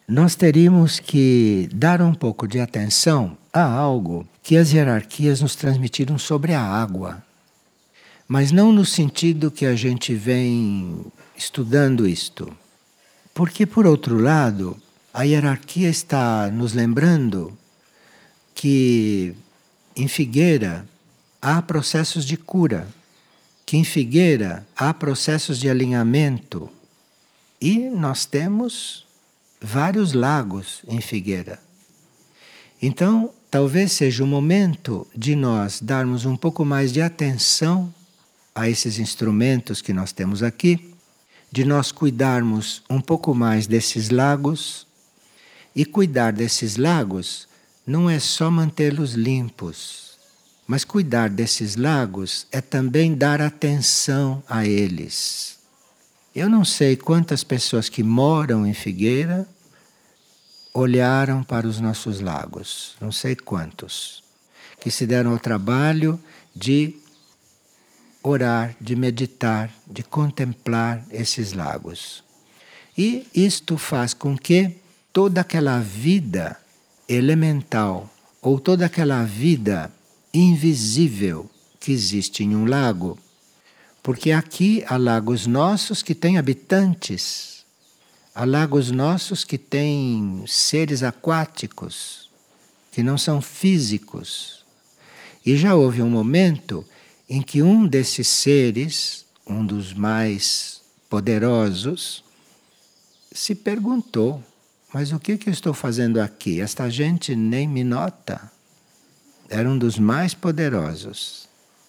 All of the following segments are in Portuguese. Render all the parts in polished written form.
nós teríamos que dar um pouco de atenção a algo que as hierarquias nos transmitiram sobre a água. Mas não no sentido que a gente vem estudando isto. Porque, por outro lado, a hierarquia está nos lembrando que em Figueira há processos de cura, que em Figueira há processos de alinhamento e nós temos vários lagos em Figueira. Então, talvez seja o momento de nós darmos um pouco mais de atenção a esses instrumentos que nós temos aqui, de nós cuidarmos um pouco mais desses lagos. E cuidar desses lagos não é só mantê-los limpos, mas cuidar desses lagos é também dar atenção a eles. Eu não sei quantas pessoas que moram em Figueira olharam para os nossos lagos, não sei quantos, que se deram ao trabalho de orar, de meditar, de contemplar esses lagos. E isto faz com que toda aquela vida elemental ou toda aquela vida invisível que existe em um lago, porque aqui há lagos nossos que têm habitantes, há lagos nossos que têm seres aquáticos, que não são físicos. E já houve um momento em que um desses seres, um dos mais poderosos, se perguntou: mas o que eu estou fazendo aqui? Esta gente nem me nota. Era um dos mais poderosos.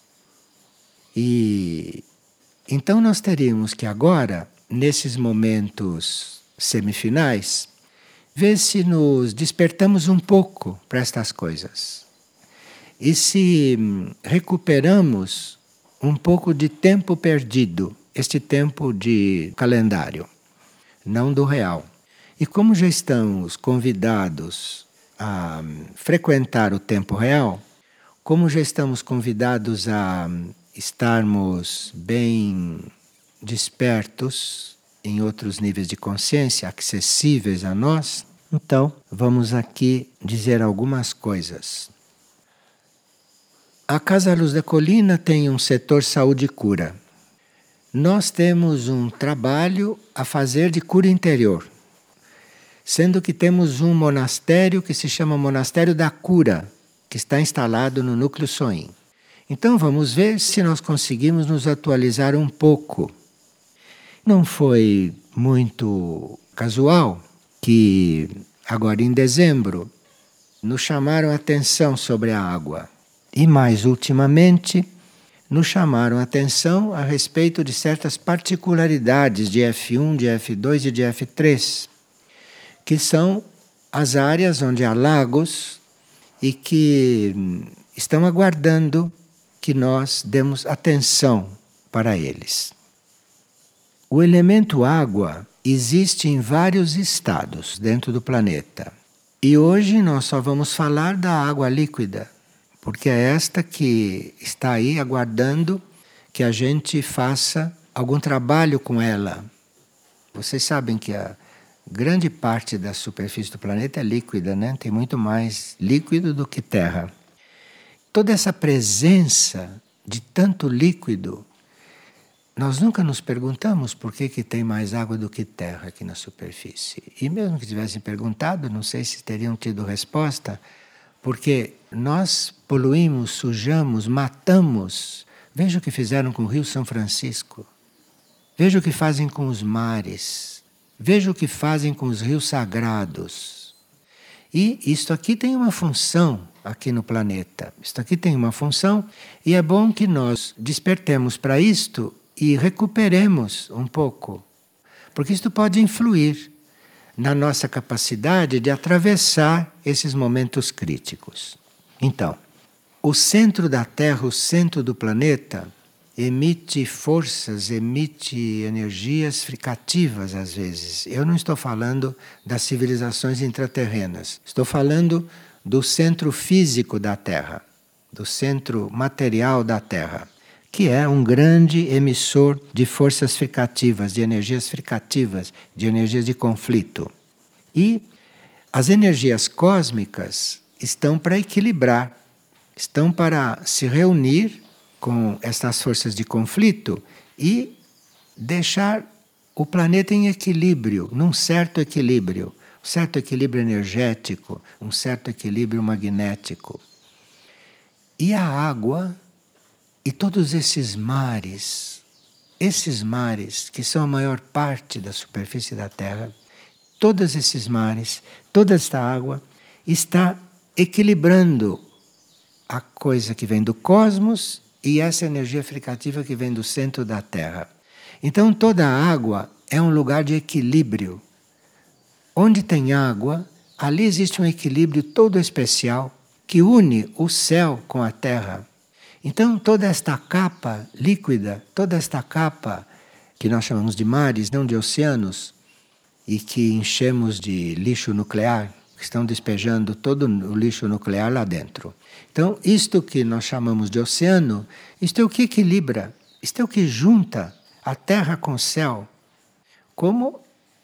E então nós teríamos que agora, nesses momentos semifinais, ver se nos despertamos um pouco para estas coisas. E se recuperamos um pouco de tempo perdido, este tempo de calendário, não do real. E como já estamos convidados a frequentar o tempo real, como já estamos convidados a estarmos bem despertos em outros níveis de consciência, acessíveis a nós, então vamos aqui dizer algumas coisas. A Casa Luz da Colina tem um setor saúde e cura. Nós temos um trabalho a fazer de cura interior, sendo que temos um monastério que se chama Monastério da Cura, que está instalado no Núcleo Soim. Então vamos ver se nós conseguimos nos atualizar um pouco. Não foi muito casual que agora em dezembro nos chamaram a atenção sobre a água. E mais ultimamente nos chamaram a atenção a respeito de certas particularidades de F1, de F2 e de F3, que são as áreas onde há lagos e que estão aguardando que nós demos atenção para eles. O elemento água existe em vários estados dentro do planeta. E hoje nós só vamos falar da água líquida, porque é esta que está aí aguardando que a gente faça algum trabalho com ela. Vocês sabem que a grande parte da superfície do planeta é líquida, né? Tem muito mais líquido do que terra. Toda essa presença de tanto líquido, nós nunca nos perguntamos por que tem mais água do que terra aqui na superfície. E mesmo que tivessem perguntado, não sei se teriam tido resposta, porque nós poluímos, sujamos, matamos. Veja o que fizeram com o Rio São Francisco. Veja o que fazem com os mares. Veja o que fazem com os rios sagrados. E isto aqui tem uma função aqui no planeta. Isto aqui tem uma função e é bom que nós despertemos para isto e recuperemos um pouco. Porque isto pode influir na nossa capacidade de atravessar esses momentos críticos. Então, o centro da Terra, o centro do planeta, emite forças, emite energias fricativas às vezes. Eu não estou falando das civilizações intraterrenas. Estou falando do centro físico da Terra, do centro material da Terra, que é um grande emissor de forças fricativas, de energias de conflito. E as energias cósmicas estão para equilibrar, estão para se reunir com estas forças de conflito e deixar o planeta em equilíbrio, num certo equilíbrio, um certo equilíbrio energético, um certo equilíbrio magnético. E a água e todos esses mares que são a maior parte da superfície da Terra, todos esses mares, toda esta água está equilibrando a coisa que vem do cosmos e essa energia fricativa que vem do centro da Terra. Então toda a água é um lugar de equilíbrio. Onde tem água, ali existe um equilíbrio todo especial que une o céu com a terra. Então toda esta capa líquida, toda esta capa que nós chamamos de mares, não de oceanos, e que enchemos de lixo nuclear, que estão despejando todo o lixo nuclear lá dentro. Então isto que nós chamamos de oceano, isto é o que equilibra, isto é o que junta a terra com o céu. Como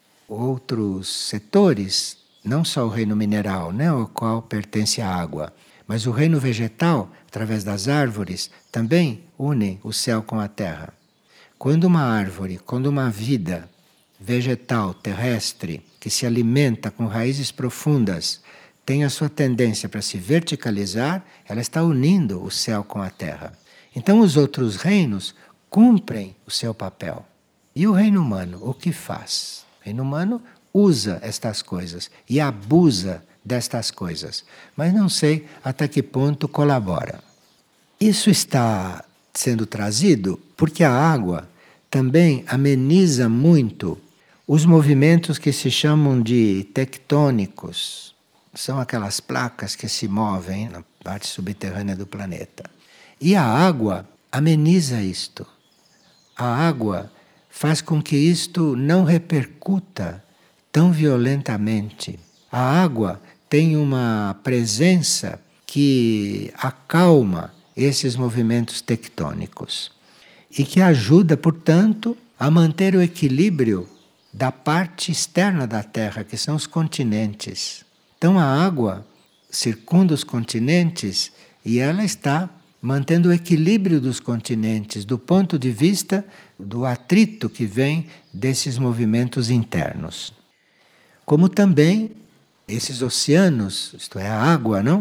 outros setores, não só o reino mineral, né, ao qual pertence a água, mas o reino vegetal, através das árvores, também une o céu com a terra. Quando uma árvore, quando uma vida vegetal, terrestre, que se alimenta com raízes profundas, tem a sua tendência para se verticalizar, ela está unindo o céu com a terra. Então os outros reinos cumprem o seu papel. E o reino humano, o que faz? O reino humano usa estas coisas e abusa destas coisas, mas não sei até que ponto colabora. Isso está sendo trazido porque a água também ameniza muito os movimentos que se chamam de tectônicos. São aquelas placas que se movem na parte subterrânea do planeta. E a água ameniza isto. A água faz com que isto não repercuta tão violentamente. A água tem uma presença que acalma esses movimentos tectônicos e que ajuda, portanto, a manter o equilíbrio da parte externa da Terra, que são os continentes. Então a água circunda os continentes e ela está mantendo o equilíbrio dos continentes do ponto de vista do atrito que vem desses movimentos internos. Como também esses oceanos, isto é, a água, não?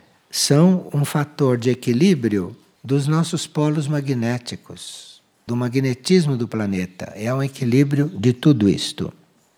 São um fator de equilíbrio dos nossos polos magnéticos, do magnetismo do planeta. É um equilíbrio de tudo isto.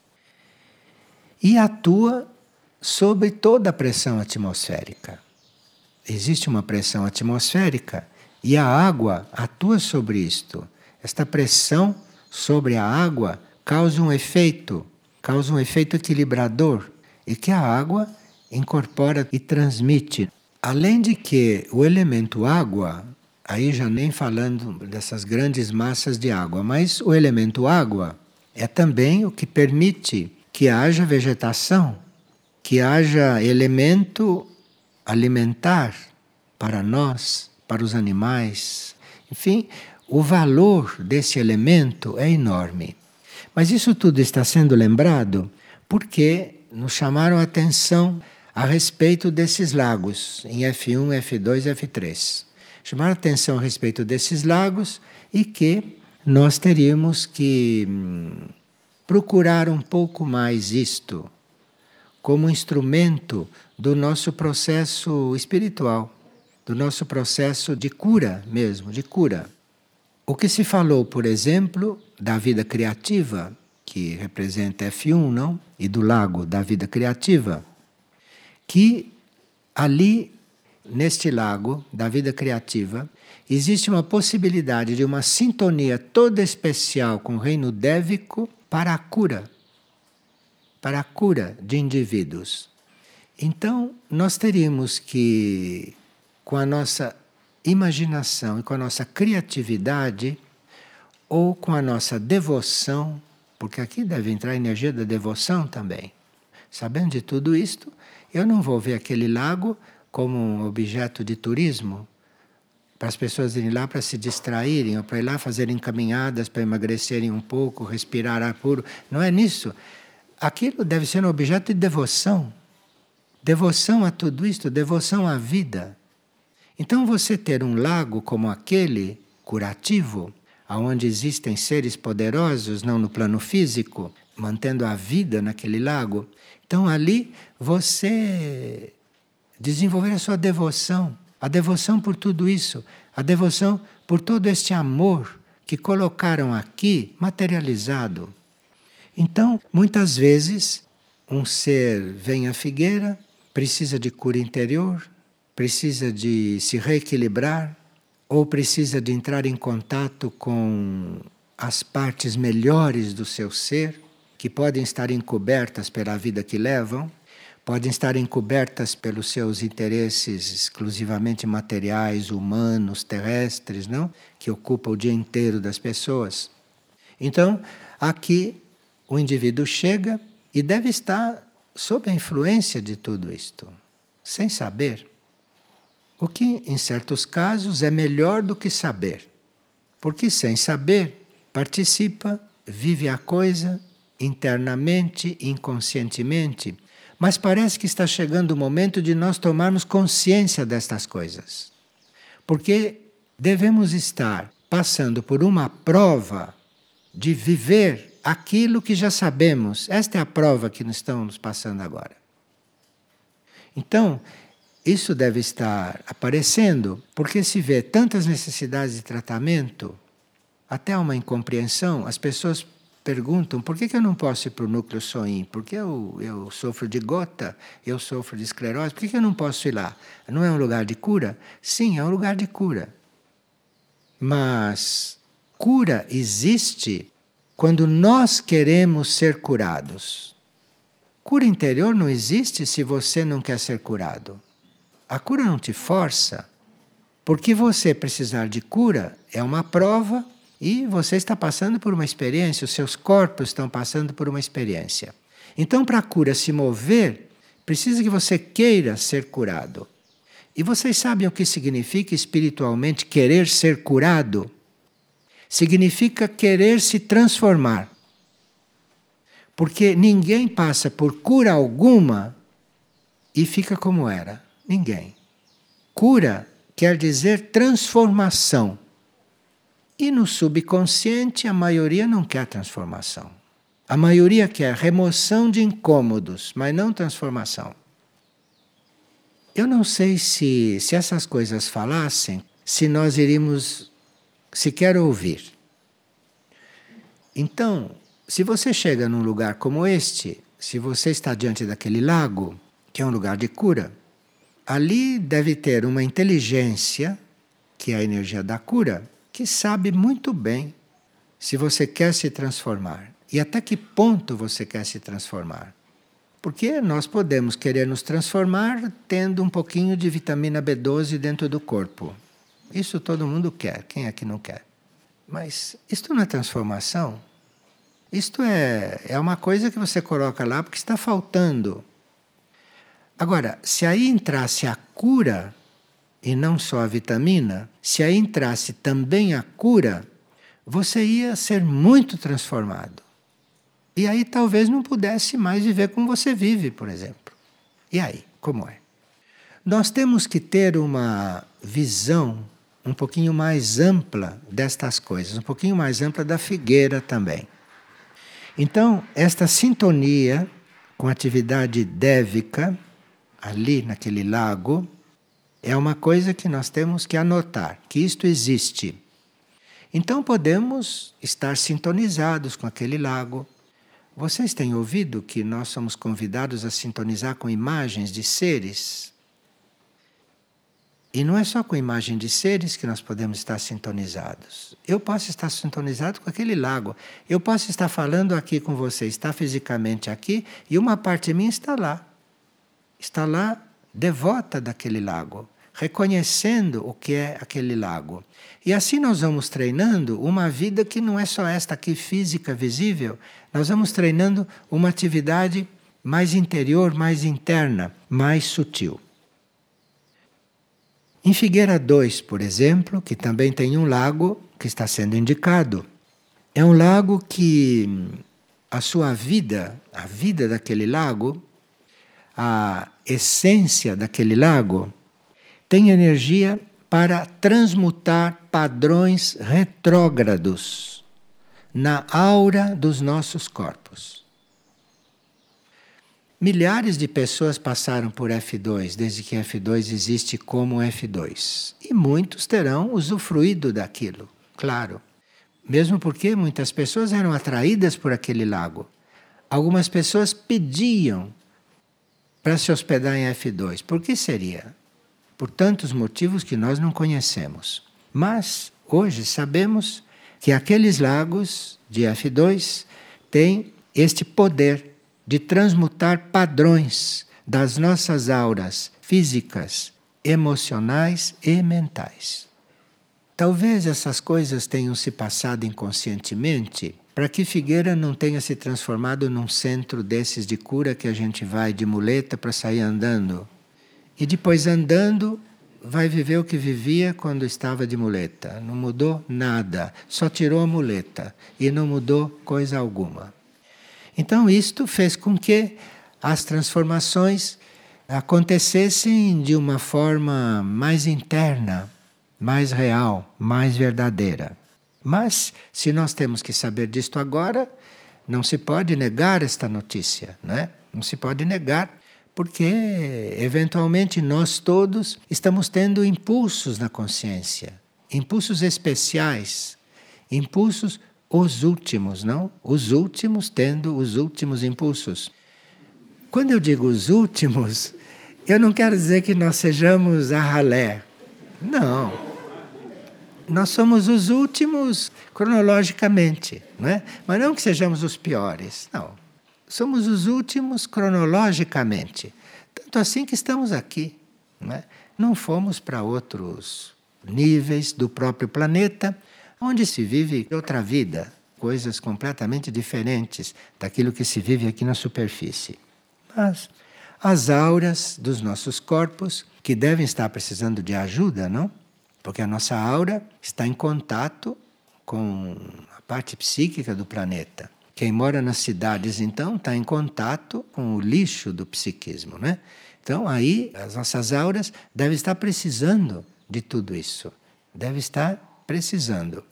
E atua sobre toda a pressão atmosférica. Existe uma pressão atmosférica e a água atua sobre isto. Esta pressão sobre a água causa um efeito equilibrador e que a água incorpora e transmite. Além de que o elemento água, aí já nem falando dessas grandes massas de água, mas o elemento água é também o que permite que haja vegetação, que haja elemento alimentar para nós, para os animais. Enfim, o valor desse elemento é enorme. Mas isso tudo está sendo lembrado porque nos chamaram a atenção a respeito desses lagos, em F1, F2 e F3. Chamaram a atenção a respeito desses lagos e que nós teríamos que procurar um pouco mais isto como instrumento do nosso processo espiritual, do nosso processo de cura mesmo, de cura. O que se falou, por exemplo, da vida criativa, que representa F1, não? E do lago da vida criativa, que ali, neste lago da vida criativa, existe uma possibilidade de uma sintonia toda especial com o reino dévico para a cura de indivíduos. Então, nós teríamos que, com a nossa imaginação e com a nossa criatividade, ou com a nossa devoção, porque aqui deve entrar a energia da devoção também. Sabendo de tudo isto, eu não vou ver aquele lago como um objeto de turismo, para as pessoas irem lá para se distraírem, ou para ir lá fazerem caminhadas para emagrecerem um pouco, respirar ar puro. Não é nisso. aquilo deve ser um objeto de devoção. Devoção a tudo isto, devoção à vida. Então você ter um lago como aquele, curativo, onde existem seres poderosos, não no plano físico, mantendo a vida naquele lago, então ali você desenvolver a devoção por tudo isso, a devoção por todo este amor que colocaram aqui materializado. Então, muitas vezes, um ser vem à figueira, precisa de cura interior, precisa de se reequilibrar, ou precisa de entrar em contato com as partes melhores do seu ser, que podem estar encobertas pela vida que levam, podem estar encobertas pelos seus interesses exclusivamente materiais, humanos, terrestres, não? Que ocupam o dia inteiro das pessoas. Então, aqui o indivíduo chega e deve estar sob a influência de tudo isto, sem saber. O que, em certos casos, é melhor do que saber. Porque sem saber, participa, vive a coisa internamente, inconscientemente. Mas parece que está chegando o momento de nós tomarmos consciência destas coisas. Porque devemos estar passando por uma prova de viver aquilo que já sabemos. Esta é a prova que nós estamos passando agora. Então, isso deve estar aparecendo, porque se vê tantas necessidades de tratamento, até uma incompreensão. As pessoas perguntam, por que eu não posso ir para o núcleo Soin? Porque eu sofro de gota, eu sofro de esclerose, por que eu não posso ir lá? Não é um lugar de cura? Sim, é um lugar de cura. Mas cura existe quando nós queremos ser curados. Cura interior não existe se você não quer ser curado. A cura não te força, porque você precisar de cura é uma prova e você está passando por uma experiência, os seus corpos estão passando por uma experiência. Então, para a cura se mover, precisa que você queira ser curado. E vocês sabem o que significa espiritualmente querer ser curado? Significa querer se transformar. Porque ninguém passa por cura alguma e fica como era. Ninguém. Cura quer dizer transformação. E no subconsciente a maioria não quer transformação. A maioria quer remoção de incômodos, mas não transformação. Eu não sei se essas coisas falassem, se nós iríamos sequer ouvir. Então, se você chega num lugar como este, se você está diante daquele lago, que é um lugar de cura, ali deve ter uma inteligência, que é a energia da cura, que sabe muito bem se você quer se transformar e até que ponto você quer se transformar. Porque nós podemos querer nos transformar tendo um pouquinho de vitamina B12 dentro do corpo. Isso todo mundo quer, quem é que não quer? Mas isto não é transformação. Isto é uma coisa que você coloca lá porque está faltando. Agora, se aí entrasse a cura, e não só a vitamina, se aí entrasse também a cura, você ia ser muito transformado. E aí talvez não pudesse mais viver como você vive, por exemplo. E aí, como é? Nós temos que ter uma visão um pouquinho mais ampla destas coisas, um pouquinho mais ampla da figueira também. Então, esta sintonia com a atividade dévica, ali naquele lago, é uma coisa que nós temos que anotar, que isto existe. Então podemos estar sintonizados com aquele lago. Vocês têm ouvido que nós somos convidados a sintonizar com imagens de seres? E não é só com imagem de seres que nós podemos estar sintonizados. Eu posso estar sintonizado com aquele lago. Eu posso estar falando aqui com você, está fisicamente aqui, e uma parte minha está lá. Está lá, devota daquele lago, reconhecendo o que é aquele lago. E assim nós vamos treinando uma vida que não é só esta aqui física, visível. Nós vamos treinando uma atividade mais interior, mais interna, mais sutil. Em Figueira 2, por exemplo, que também tem um lago que está sendo indicado, é um lago que a sua vida, a vida daquele lago, a essência daquele lago, tem energia para transmutar padrões retrógrados na aura dos nossos corpos. Milhares de pessoas passaram por F2 desde que F2 existe como F2. E muitos terão usufruído daquilo, claro. Mesmo porque muitas pessoas eram atraídas por aquele lago. Algumas pessoas pediam para se hospedar em F2. Por que seria? Por tantos motivos que nós não conhecemos. Mas hoje sabemos que aqueles lagos de F2 têm este poder de transmutar padrões das nossas auras físicas, emocionais e mentais. Talvez essas coisas tenham se passado inconscientemente para que Figueira não tenha se transformado num centro desses de cura que a gente vai de muleta para sair andando. E depois andando, vai viver o que vivia quando estava de muleta. Não mudou nada, só tirou a muleta e não mudou coisa alguma. Então isto fez com que as transformações acontecessem de uma forma mais interna, mais real, mais verdadeira. Mas, se nós temos que saber disto agora, não se pode negar esta notícia, né? Não se pode negar, porque eventualmente nós todos estamos tendo impulsos na consciência, impulsos especiais, impulsos os últimos, não? Os últimos tendo os últimos impulsos. Quando eu digo os últimos, eu não quero dizer que nós sejamos a ralé. Não. Nós somos os últimos cronologicamente, não é? Mas não que sejamos os piores, não. Somos os últimos cronologicamente. Tanto assim que estamos aqui, não é? Não fomos para outros níveis do próprio planeta, onde se vive outra vida, coisas completamente diferentes daquilo que se vive aqui na superfície. Mas as auras dos nossos corpos, que devem estar precisando de ajuda, não? Porque a nossa aura está em contato com a parte psíquica do planeta. Quem mora nas cidades, então, está em contato com o lixo do psiquismo, né? Então, aí, as nossas auras devem estar precisando de tudo isso. Devem estar precisando.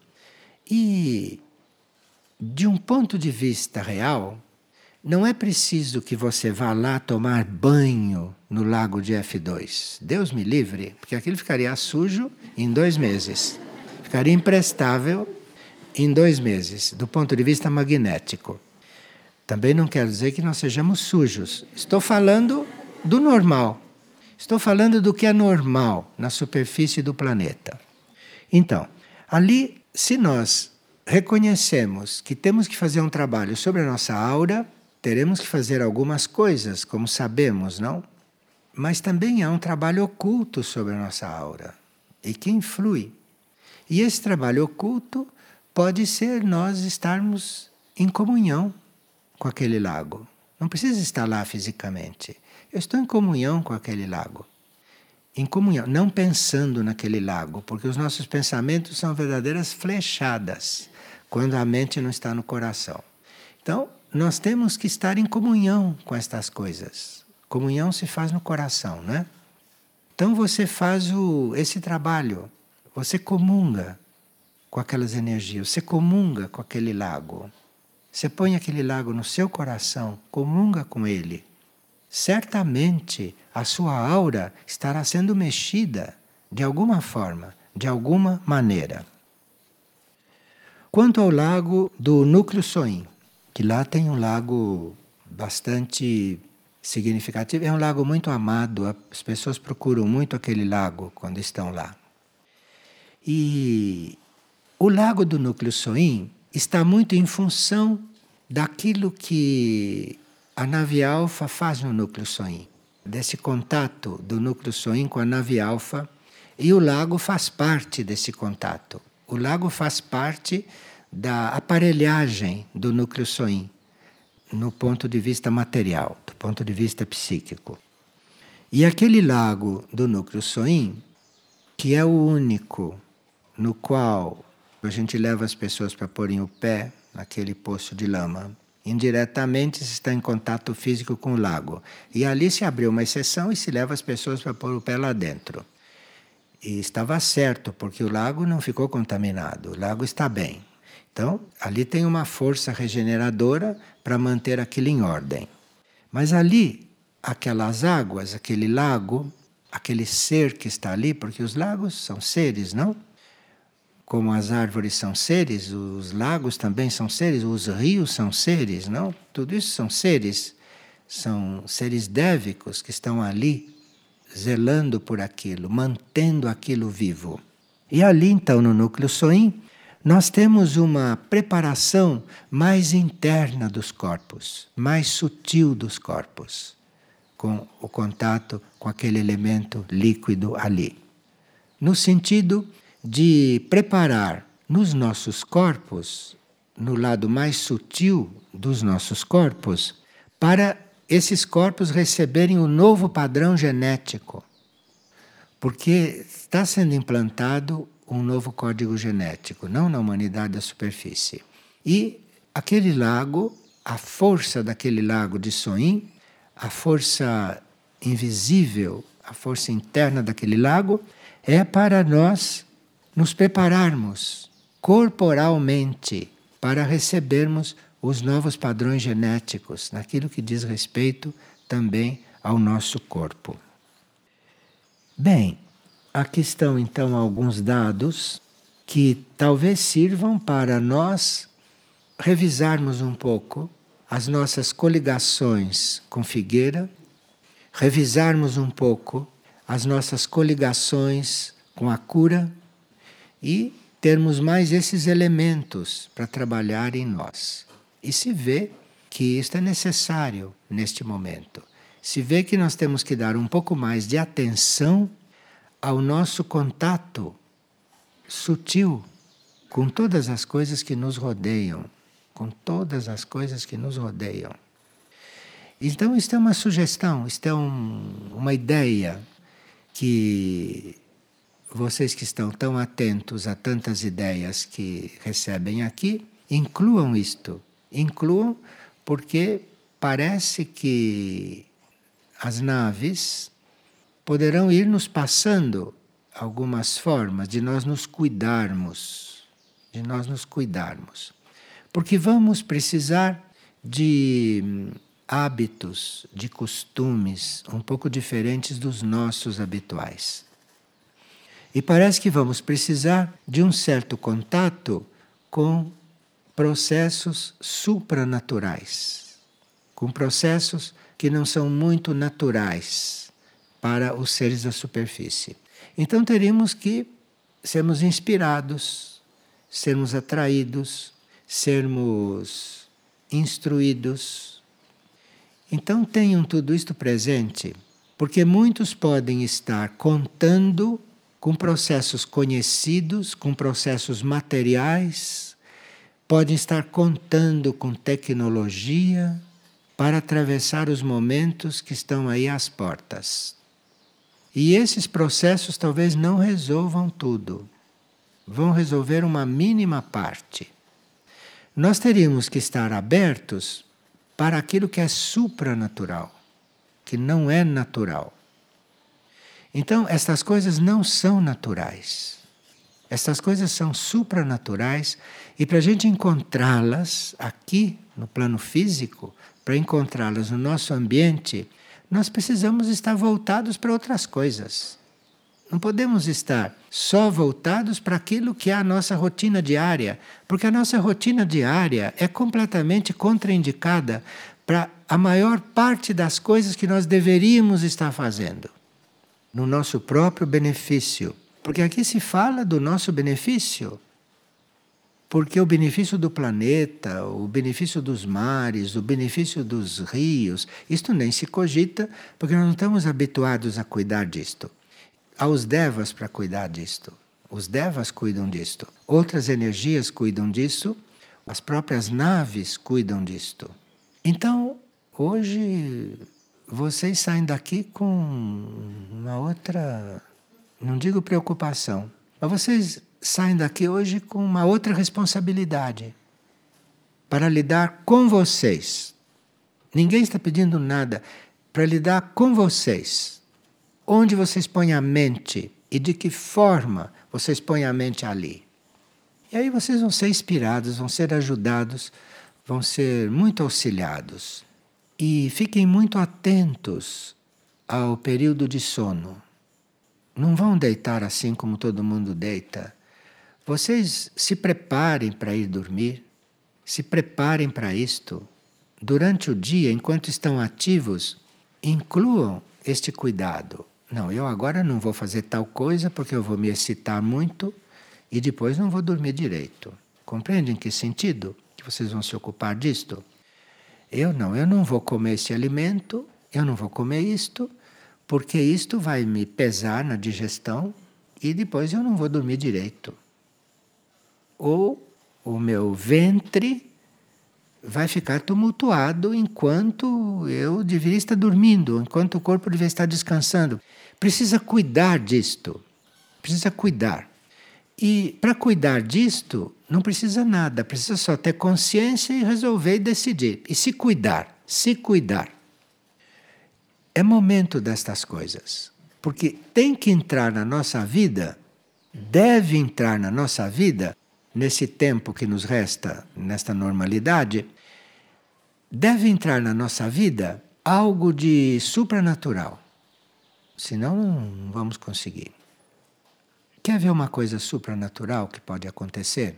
E, de um ponto de vista real, não é preciso que você vá lá tomar banho no lago de F2. Deus me livre, porque aquilo ficaria sujo em 2 meses. Ficaria imprestável em 2 meses, do ponto de vista magnético. Também não quero dizer que nós sejamos sujos. Estou falando do normal. Estou falando do que é normal na superfície do planeta. Então, ali, se nós reconhecemos que temos que fazer um trabalho sobre a nossa aura, teremos que fazer algumas coisas, como sabemos, não? Mas também há um trabalho oculto sobre a nossa aura e que influi. E esse trabalho oculto pode ser nós estarmos em comunhão com aquele lago. Não precisa estar lá fisicamente. Eu estou em comunhão com aquele lago. Em comunhão, não pensando naquele lago, porque os nossos pensamentos são verdadeiras flechadas quando a mente não está no coração. Então, nós temos que estar em comunhão com estas coisas. Comunhão se faz no coração, né? Então você faz esse trabalho, você comunga com aquelas energias, você comunga com aquele lago. Você põe aquele lago no seu coração, comunga com ele. Certamente a sua aura estará sendo mexida de alguma forma, de alguma maneira. Quanto ao lago do Núcleo Soim, que lá tem um lago bastante significativo, é um lago muito amado, as pessoas procuram muito aquele lago quando estão lá. E o lago do Núcleo Soim está muito em função daquilo que a nave alfa faz no Núcleo Soim, desse contato do Núcleo Soim com a nave alfa, e o lago faz parte desse contato. O lago faz parte da aparelhagem do Núcleo Soim, no ponto de vista material, do ponto de vista psíquico. E aquele lago do Núcleo Soim, que é o único no qual a gente leva as pessoas para porem o pé naquele poço de lama, Indiretamente se está em contato físico com o lago. E ali se abriu uma exceção e se leva as pessoas para pôr o pé lá dentro. E estava certo, porque o lago não ficou contaminado, o lago está bem. Então, ali tem uma força regeneradora para manter aquilo em ordem. Mas ali, aquelas águas, aquele lago, aquele ser que está ali, porque os lagos são seres, não? Como as árvores são seres, os lagos também são seres, os rios são seres, não? Tudo isso são seres dévicos que estão ali, zelando por aquilo, mantendo aquilo vivo. E ali então no núcleo Soin, nós temos uma preparação mais interna dos corpos, mais sutil dos corpos, com o contato com aquele elemento líquido ali. No sentido de preparar nos nossos corpos, no lado mais sutil dos nossos corpos, para esses corpos receberem o novo padrão genético. Porque está sendo implantado um novo código genético, não na humanidade da superfície. E aquele lago, a força daquele lago de Soin, a força invisível, a força interna daquele lago, é para nós nos prepararmos corporalmente para recebermos os novos padrões genéticos, naquilo que diz respeito também ao nosso corpo. Bem, aqui estão então alguns dados que talvez sirvam para nós revisarmos um pouco as nossas coligações com Figueira, revisarmos um pouco as nossas coligações com a cura e termos mais esses elementos para trabalhar em nós. E se vê que isto é necessário neste momento. Se vê que nós temos que dar um pouco mais de atenção ao nosso contato sutil com todas as coisas que nos rodeiam. Com todas as coisas que nos rodeiam. Então, isto é uma sugestão, isto é uma ideia que vocês que estão tão atentos a tantas ideias que recebem aqui, incluam isto. Incluam porque parece que as naves poderão ir nos passando algumas formas de nós nos cuidarmos. De nós nos cuidarmos. Porque vamos precisar de hábitos, de costumes um pouco diferentes dos nossos habituais. E parece que vamos precisar de um certo contato com processos supranaturais, com processos que não são muito naturais para os seres da superfície. Então teríamos que sermos inspirados, sermos atraídos, sermos instruídos. Então tenham tudo isto presente, porque muitos podem estar contando com processos conhecidos, com processos materiais, podem estar contando com tecnologia para atravessar os momentos que estão aí às portas. E esses processos talvez não resolvam tudo, vão resolver uma mínima parte. Nós teríamos que estar abertos para aquilo que é supranatural, que não é natural. Então, estas coisas não são naturais. Estas coisas são supranaturais e para a gente encontrá-las aqui no plano físico, para encontrá-las no nosso ambiente, nós precisamos estar voltados para outras coisas. Não podemos estar só voltados para aquilo que é a nossa rotina diária, porque a nossa rotina diária é completamente contraindicada para a maior parte das coisas que nós deveríamos estar fazendo, no nosso próprio benefício. Porque aqui se fala do nosso benefício. Porque o benefício do planeta, o benefício dos mares, o benefício dos rios, isto nem se cogita, porque nós não estamos habituados a cuidar disto. Há os devas para cuidar disto. Os devas cuidam disto. Outras energias cuidam disso. As próprias naves cuidam disto. Então, hoje, vocês saem daqui com uma outra, não digo preocupação, mas vocês saem daqui hoje com uma outra responsabilidade. para lidar com vocês. Ninguém está pedindo nada para lidar com vocês. Onde vocês põem a mente e de que forma vocês põem a mente ali. E aí vocês vão ser inspirados, vão ser ajudados, vão ser muito auxiliados. E fiquem muito atentos ao período de sono. Não vão deitar assim como todo mundo deita. Vocês se preparem para ir dormir, se preparem para isto. Durante o dia, enquanto estão ativos, incluam este cuidado. Não, eu agora não vou fazer tal coisa porque eu vou me excitar muito e depois não vou dormir direito. Compreendem que sentido que vocês vão se ocupar disto? Eu não vou comer esse alimento, eu não vou comer isto, porque isto vai me pesar na digestão e depois eu não vou dormir direito. Ou o meu ventre vai ficar tumultuado enquanto eu deveria estar dormindo, enquanto o corpo deveria estar descansando. Precisa cuidar disto, precisa cuidar. E para cuidar disto, não precisa nada, precisa só ter consciência e resolver e decidir. E se cuidar, se cuidar. É momento destas coisas, porque tem que entrar na nossa vida, deve entrar na nossa vida, nesse tempo que nos resta, nesta normalidade, deve entrar na nossa vida algo de supranatural. Senão não vamos conseguir. Quer ver uma coisa supranatural que pode acontecer?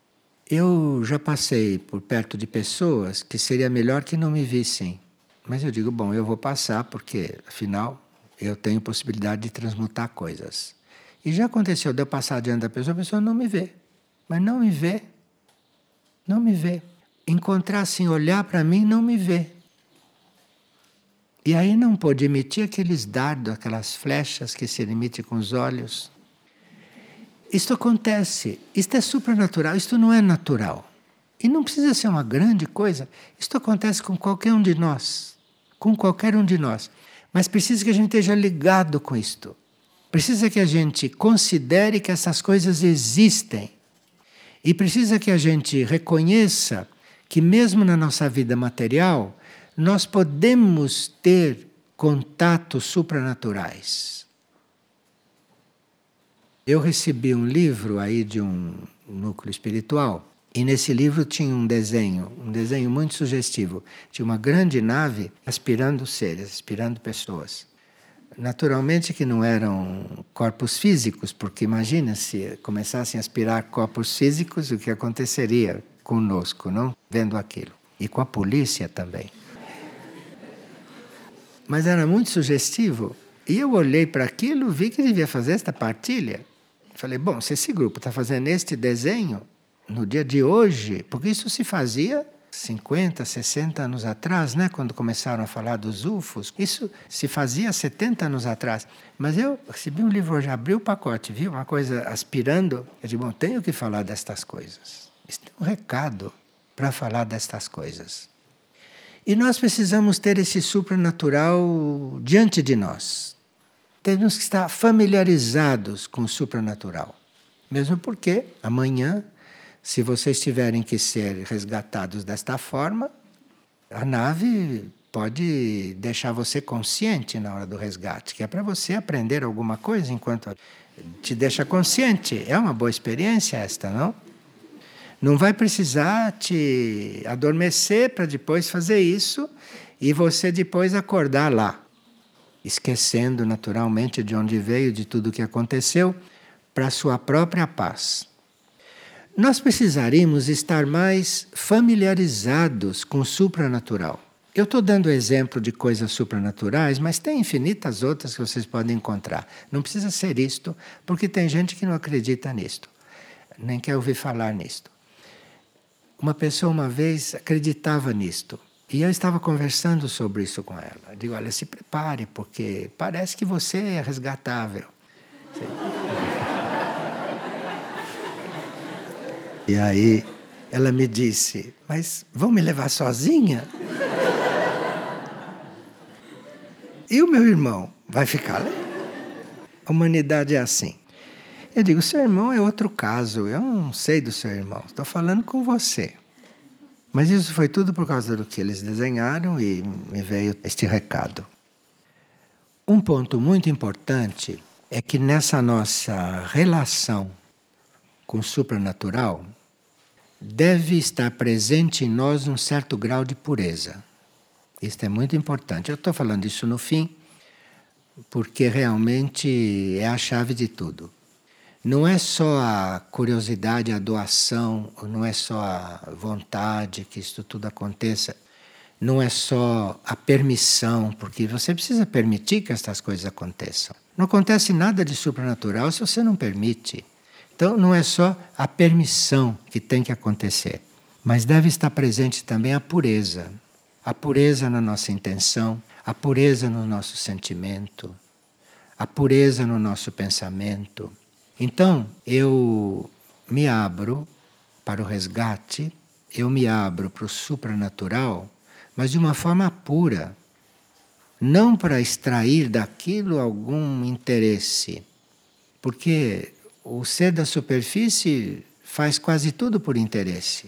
Eu já passei por perto de pessoas que seria melhor que não me vissem. Mas eu digo, bom, eu vou passar porque, afinal, eu tenho possibilidade de transmutar coisas. E já aconteceu de eu passar diante da pessoa, a pessoa não me vê. Mas não me vê. Não me vê. Encontrar assim, olhar para mim, não me vê. E aí não pode emitir aqueles dardos, aquelas flechas que se emitem com os olhos. Isto acontece, isto é supranatural, isto não é natural. E não precisa ser uma grande coisa, isto acontece com qualquer um de nós. Com qualquer um de nós. Mas precisa que a gente esteja ligado com isto. Precisa que a gente considere que essas coisas existem. E precisa que a gente reconheça que mesmo na nossa vida material, nós podemos ter contatos supranaturais. Eu recebi um livro aí de um núcleo espiritual e nesse livro tinha um desenho muito sugestivo. Tinha uma grande nave aspirando seres, aspirando pessoas. Naturalmente que não eram corpos físicos, porque imagina se começassem a aspirar corpos físicos, o que aconteceria conosco, não? Vendo aquilo. E com a polícia também. Mas era muito sugestivo. E eu olhei para aquilo, vi que devia fazer esta partilha. Falei, bom, se esse grupo está fazendo este desenho no dia de hoje, porque isso se fazia 50, 60 anos atrás, né, quando começaram a falar dos UFOs, isso se fazia 70 anos atrás. Mas eu recebi um livro hoje, abri o pacote, vi uma coisa aspirando, eu disse, bom, tenho que falar destas coisas. Isso tem um recado para falar destas coisas. E nós precisamos ter esse supranatural diante de nós. Temos que estar familiarizados com o supranatural. Mesmo porque amanhã, se vocês tiverem que ser resgatados desta forma, a nave pode deixar você consciente na hora do resgate, que é para você aprender alguma coisa enquanto te deixa consciente. É uma boa experiência esta, não? Não vai precisar te adormecer para depois fazer isso e você depois acordar lá, esquecendo naturalmente de onde veio, de tudo o que aconteceu, para a sua própria paz. Nós precisaríamos estar mais familiarizados com o supranatural. Eu estou dando exemplo de coisas supranaturais, mas tem infinitas outras que vocês podem encontrar. Não precisa ser isto, porque tem gente que não acredita nisto, nem quer ouvir falar nisto. Uma pessoa uma vez acreditava nisto. E eu estava conversando sobre isso com ela. Eu digo, olha, se prepare, porque parece que você é resgatável. E aí ela me disse, mas vão me levar sozinha? E o meu irmão vai ficar lá? A humanidade é assim. Eu digo, seu irmão é outro caso, eu não sei do seu irmão, estou falando com você. Mas isso foi tudo por causa do que eles desenharam e me veio este recado. Um ponto muito importante é que nessa nossa relação com o supranatural deve estar presente em nós um certo grau de pureza. Isso é muito importante. Eu estou falando isso no fim, porque realmente é a chave de tudo. Não é só a curiosidade, a doação, não é só a vontade que isso tudo aconteça, não é só a permissão, porque você precisa permitir que estas coisas aconteçam. Não acontece nada de supranatural se você não permite. Então não é só a permissão que tem que acontecer, mas deve estar presente também a pureza. A pureza na nossa intenção, a pureza no nosso sentimento, a pureza no nosso pensamento. Então, eu me abro para o resgate, eu me abro para o supranatural, mas de uma forma pura. Não para extrair daquilo algum interesse. Porque o ser da superfície faz quase tudo por interesse.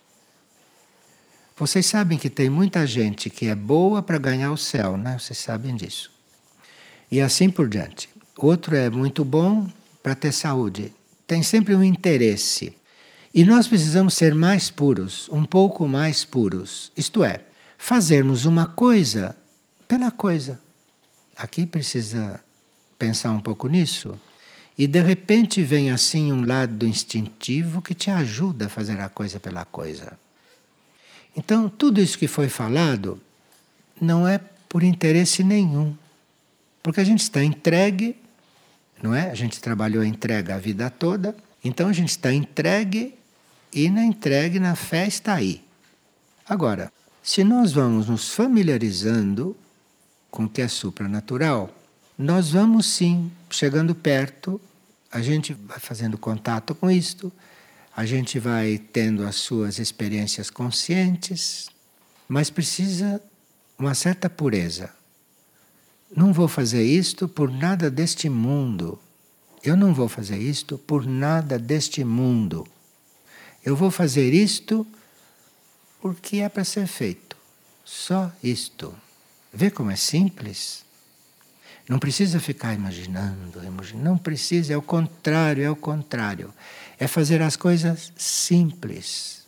Vocês sabem que tem muita gente que é boa para ganhar o céu, né? Vocês sabem disso. E assim por diante. Outro é muito bom para ter saúde. Tem sempre um interesse. E nós precisamos ser mais puros, um pouco mais puros. Isto é, fazermos uma coisa pela coisa. Aqui precisa pensar um pouco nisso. E de repente vem assim um lado instintivo que te ajuda a fazer a coisa pela coisa. Então, tudo isso que foi falado não é por interesse nenhum. Porque a gente está entregue, não é? A gente trabalhou a entrega a vida toda, então a gente está entregue e na entrega, na fé está aí. Agora, se nós vamos nos familiarizando com o que é supranatural, nós vamos sim, chegando perto, a gente vai fazendo contato com isto, a gente vai tendo as suas experiências conscientes, mas precisa uma certa pureza. Não vou fazer isto por nada deste mundo. Eu não vou fazer isto por nada deste mundo. Eu vou fazer isto porque é para ser feito. Só isto. Vê como é simples? Não precisa ficar imaginando, não precisa, é o contrário, é o contrário. É fazer as coisas simples.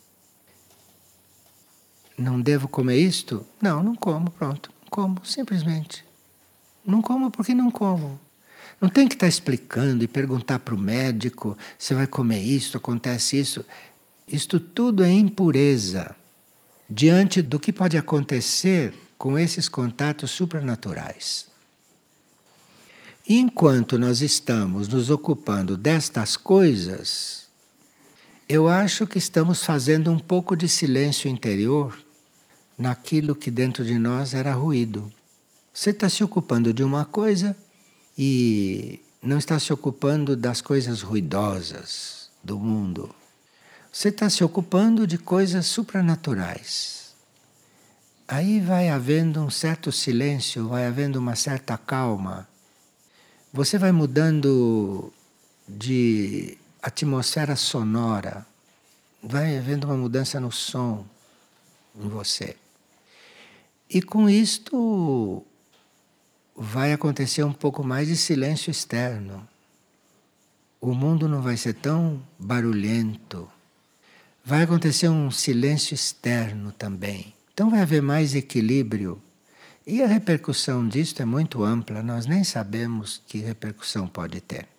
Não devo comer isto? Não, não como, pronto. Não como, simplesmente. Não como porque não como. Não tem que estar explicando e perguntar para o médico se vai comer isso, acontece isso. Isto tudo é impureza diante do que pode acontecer com esses contatos supranaturais. E enquanto nós estamos nos ocupando destas coisas, eu acho que estamos fazendo um pouco de silêncio interior naquilo que dentro de nós era ruído. Você está se ocupando de uma coisa e não está se ocupando das coisas ruidosas do mundo. Você está se ocupando de coisas supranaturais. Aí vai havendo um certo silêncio, vai havendo uma certa calma. Você vai mudando de atmosfera sonora. Vai havendo uma mudança no som em você. E com isto vai acontecer um pouco mais de silêncio externo. O mundo não vai ser tão barulhento. Vai acontecer um silêncio externo também. Então vai haver mais equilíbrio. E a repercussão disto é muito ampla, nós nem sabemos que repercussão pode ter.